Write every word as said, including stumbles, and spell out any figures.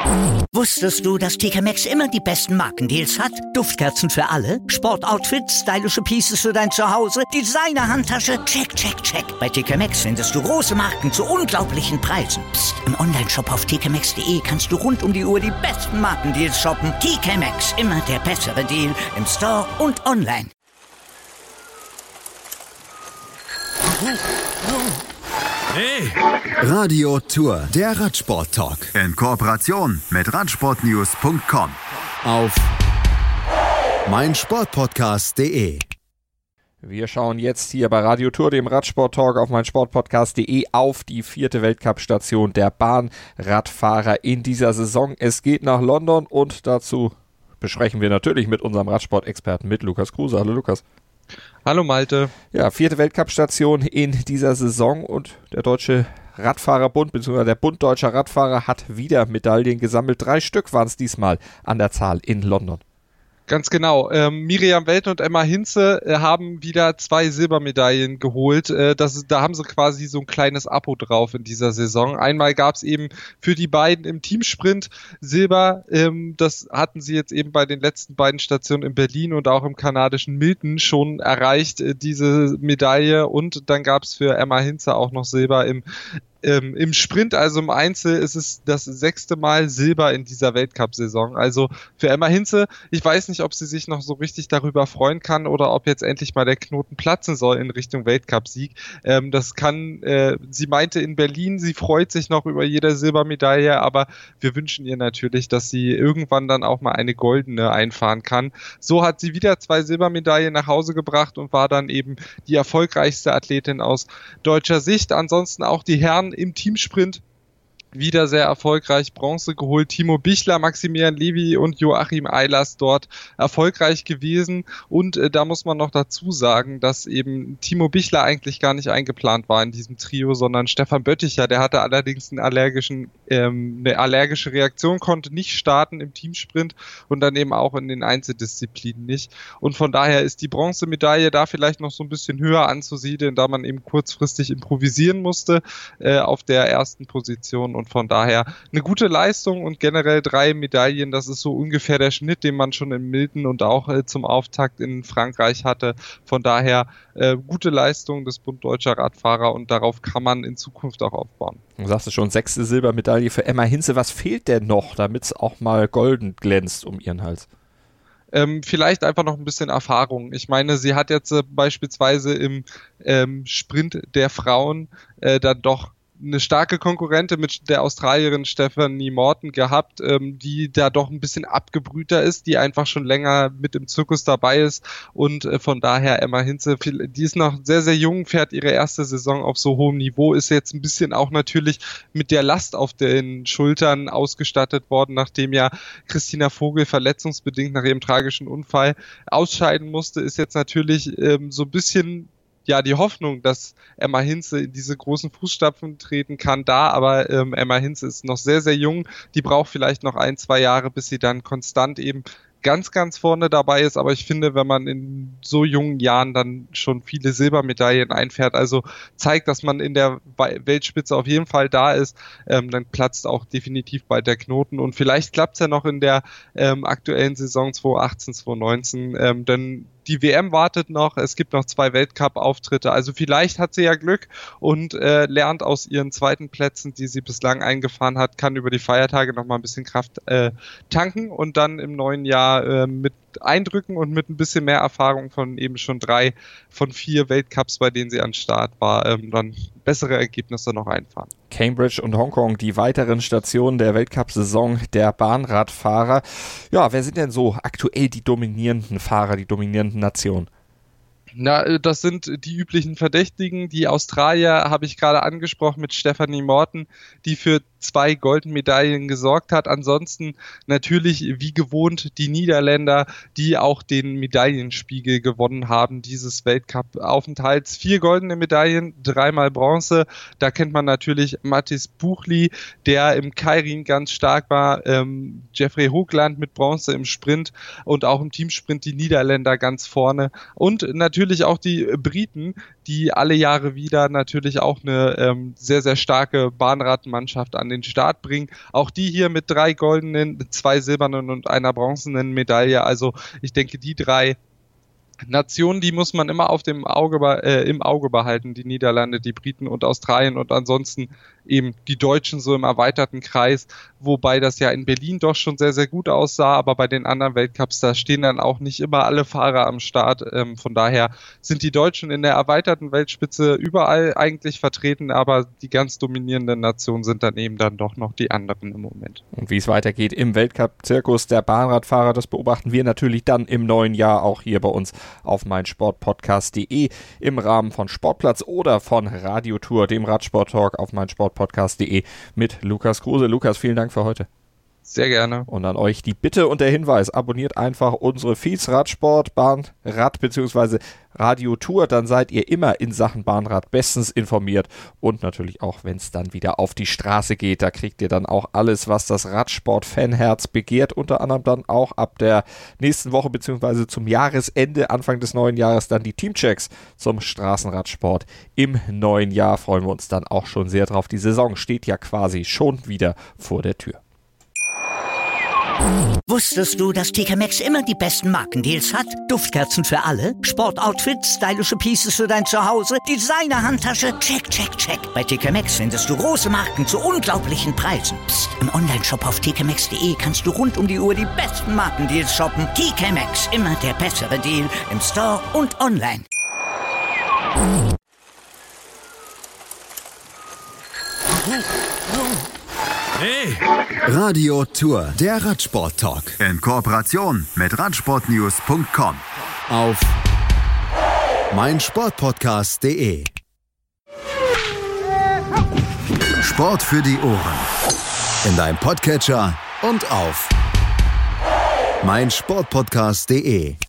Wusstest du, dass T K Maxx immer die besten Markendeals hat? Duftkerzen für alle, Sportoutfits, stylische Pieces für dein Zuhause, Designer-Handtasche, check, check, check. Bei T K Maxx findest du große Marken zu unglaublichen Preisen. Psst. Im Onlineshop auf t k maxx punkt d e kannst du rund um die Uhr die besten Markendeals shoppen. T K Maxx, immer der bessere Deal im Store und online. Hey! Radio Tour, der Radsport-Talk. In Kooperation mit radsportnews punkt com. Auf meinsportpodcast punkt de. Wir schauen jetzt hier bei Radio Tour, dem Radsport-Talk auf meinsportpodcast punkt de auf die vierte Weltcup-Station der Bahnradfahrer in dieser Saison. Es geht nach London und dazu besprechen wir natürlich mit unserem Radsport-Experten, mit Lukas Kruse. Hallo Lukas. Hallo Malte. Ja, vierte Weltcup-Station in dieser Saison und der Deutsche Radfahrerbund bzw. der Bund Deutscher Radfahrer hat wieder Medaillen gesammelt. Drei Stück waren es diesmal an der Zahl in London. Ganz genau. Ähm, Miriam Welten und Emma Hinze äh, haben wieder zwei Silbermedaillen geholt. Äh, das, da haben sie quasi so ein kleines Abo drauf in dieser Saison. Einmal gab es eben für die beiden im Teamsprint Silber. Ähm, das hatten sie jetzt eben bei den letzten beiden Stationen in Berlin und auch im kanadischen Milton schon erreicht, äh, diese Medaille. Und dann gab es für Emma Hinze auch noch Silber im Ähm, im Sprint, also im Einzel, ist es das sechste Mal Silber in dieser Weltcup-Saison. Also für Emma Hinze, ich weiß nicht, ob sie sich noch so richtig darüber freuen kann oder ob jetzt endlich mal der Knoten platzen soll in Richtung Weltcup-Sieg. Ähm, das kann, äh, sie meinte in Berlin, sie freut sich noch über jede Silbermedaille, aber wir wünschen ihr natürlich, dass sie irgendwann dann auch mal eine goldene einfahren kann. So hat sie wieder zwei Silbermedaillen nach Hause gebracht und war dann eben die erfolgreichste Athletin aus deutscher Sicht. Ansonsten auch die Herren im Teamsprint wieder sehr erfolgreich Bronze geholt. Timo Bichler, Maximilian Levy und Joachim Eilers dort erfolgreich gewesen. Und äh, da muss man noch dazu sagen, dass eben Timo Bichler eigentlich gar nicht eingeplant war in diesem Trio, sondern Stefan Bötticher, der hatte allerdings einen allergischen, ähm, eine allergische Reaktion, konnte nicht starten im Teamsprint und dann eben auch in den Einzeldisziplinen nicht. Und von daher ist die Bronzemedaille da vielleicht noch so ein bisschen höher anzusiedeln, da man eben kurzfristig improvisieren musste äh, auf der ersten Position. Und von daher eine gute Leistung und generell drei Medaillen, das ist so ungefähr der Schnitt, den man schon in Milton und auch äh, zum Auftakt in Frankreich hatte. Von daher äh, gute Leistung des Bund Deutscher Radfahrer und darauf kann man in Zukunft auch aufbauen. Du sagst es schon, sechste Silbermedaille für Emma Hinze. Was fehlt denn noch, damit es auch mal golden glänzt um ihren Hals? Ähm, vielleicht einfach noch ein bisschen Erfahrung. Ich meine, sie hat jetzt äh, beispielsweise im ähm, Sprint der Frauen äh, dann doch eine starke Konkurrentin mit der Australierin Stephanie Morton gehabt, ähm, die da doch ein bisschen abgebrühter ist, die einfach schon länger mit im Zirkus dabei ist und äh, von daher Emma Hinze, die ist noch sehr, sehr jung, fährt ihre erste Saison auf so hohem Niveau, ist jetzt ein bisschen auch natürlich mit der Last auf den Schultern ausgestattet worden, nachdem ja Christina Vogel verletzungsbedingt nach ihrem tragischen Unfall ausscheiden musste, ist jetzt natürlich ähm, so ein bisschen ja, die Hoffnung, dass Emma Hinze in diese großen Fußstapfen treten kann, da, aber ähm, Emma Hinze ist noch sehr, sehr jung, die braucht vielleicht noch ein, zwei Jahre, bis sie dann konstant eben ganz, ganz vorne dabei ist, aber ich finde, wenn man in so jungen Jahren dann schon viele Silbermedaillen einfährt, also zeigt, dass man in der Weltspitze auf jeden Fall da ist, ähm, dann platzt auch definitiv bald der Knoten und vielleicht klappt es ja noch in der ähm, aktuellen Saison zwanzig achtzehn, zwanzig neunzehn, ähm, denn die W M wartet noch, es gibt noch zwei Weltcup-Auftritte, also vielleicht hat sie ja Glück und äh, lernt aus ihren zweiten Plätzen, die sie bislang eingefahren hat, kann über die Feiertage noch mal ein bisschen Kraft äh, tanken und dann im neuen Jahr äh, mit Eindrücken und mit ein bisschen mehr Erfahrung von eben schon drei von vier Weltcups, bei denen sie an Start war, ähm, dann bessere Ergebnisse noch einfahren. Cambridge und Hongkong, die weiteren Stationen der Weltcup-Saison der Bahnradfahrer. Ja, wer sind denn so aktuell die dominierenden Fahrer, die dominierenden Nationen? Na, das sind die üblichen Verdächtigen. Die Australier habe ich gerade angesprochen mit Stephanie Morton, die für zwei Goldmedaillen gesorgt hat. Ansonsten natürlich wie gewohnt die Niederländer, die auch den Medaillenspiegel gewonnen haben dieses Weltcup-Aufenthalts. Vier goldene Medaillen, dreimal Bronze. Da kennt man natürlich Matthijs Buchli, der im Keirin ganz stark war. Ähm, Jeffrey Hoogland mit Bronze im Sprint und auch im Teamsprint die Niederländer ganz vorne. Und natürlich auch die Briten, die alle Jahre wieder natürlich auch eine ähm, sehr, sehr starke Bahnradmannschaft an den Start bringen. Auch die hier mit drei goldenen, zwei silbernen und einer bronzenen Medaille. Also ich denke, die drei Nationen, die muss man immer auf dem Auge, äh, im Auge behalten, die Niederlande, die Briten und Australien und ansonsten eben die Deutschen so im erweiterten Kreis, wobei das ja in Berlin doch schon sehr, sehr gut aussah, aber bei den anderen Weltcups, da stehen dann auch nicht immer alle Fahrer am Start, ähm, von daher sind die Deutschen in der erweiterten Weltspitze überall eigentlich vertreten, aber die ganz dominierenden Nationen sind dann eben dann doch noch die anderen im Moment. Und wie es weitergeht im Weltcup-Zirkus der Bahnradfahrer, das beobachten wir natürlich dann im neuen Jahr auch hier bei uns auf meinsportpodcast punkt de im Rahmen von Sportplatz oder von Radiotour, dem Radsport-Talk auf meinsportpodcast punkt de mit Lukas Kruse. Lukas, vielen Dank für heute. Sehr gerne. Und an euch die Bitte und der Hinweis, abonniert einfach unsere Feeds Radsport, Bahnrad bzw. Radiotour, dann seid ihr immer in Sachen Bahnrad bestens informiert und natürlich auch, wenn es dann wieder auf die Straße geht, da kriegt ihr dann auch alles, was das Radsport-Fanherz begehrt, unter anderem dann auch ab der nächsten Woche bzw. zum Jahresende, Anfang des neuen Jahres dann die Teamchecks zum Straßenradsport im neuen Jahr, freuen wir uns dann auch schon sehr drauf. Die Saison steht ja quasi schon wieder vor der Tür. Wusstest du, dass T K Maxx immer die besten Markendeals hat? Duftkerzen für alle, Sportoutfits, stylische Pieces für dein Zuhause, Designer-Handtasche, check, check, check. Bei T K Maxx findest du große Marken zu unglaublichen Preisen. Psst. Im Onlineshop auf t k maxx punkt de kannst du rund um die Uhr die besten Markendeals shoppen. T K Maxx, immer der bessere Deal im Store und online. Hey! Radio Tour, der Radsport-Talk. In Kooperation mit radsport news punkt com. Auf meinsportpodcast punkt de. Sport für die Ohren. In deinem Podcatcher und auf meinsportpodcast punkt de.